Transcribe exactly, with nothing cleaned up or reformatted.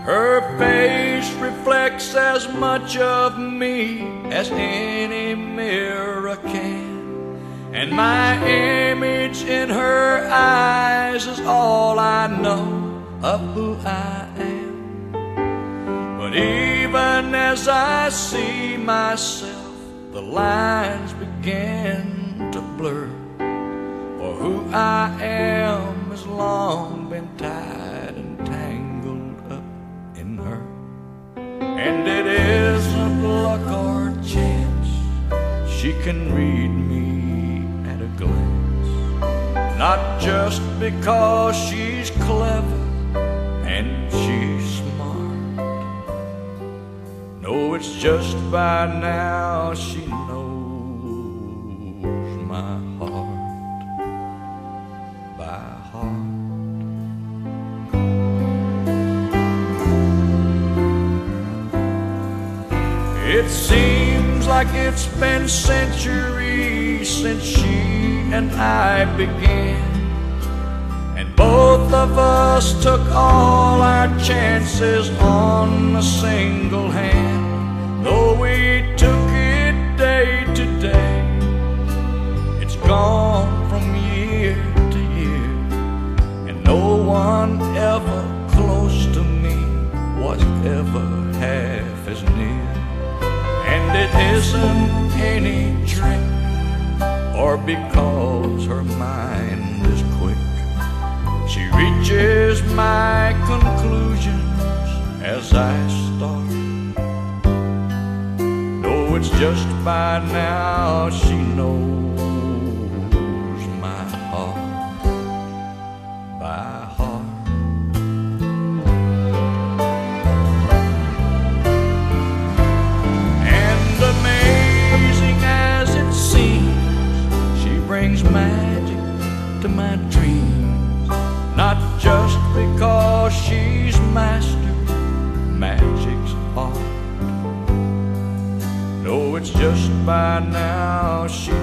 Her face reflects as much of me as any mirror can, and my image in her eyes is all I know of who I am. But even as I see myself, the lines begin to blur, for who I am has long been tied and tangled up in her. And it isn't luck or chance, she can read me at a glance. Not just because she's clever and she's smart. No, it's just by now she knows my heart by heart. It seems like it's been centuries since she and I began, and both of us took all our chances on a single hand. Though we took it day to day, it's gone from year to year, and no one ever close to me was ever half as near. And it isn't any trick, or because her mind is quick. She reaches my conclusions as I start. No, it's just by now she knows my heart by heart. Brings magic to my dreams, not just because she's mastered magic's art. No, it's just by now she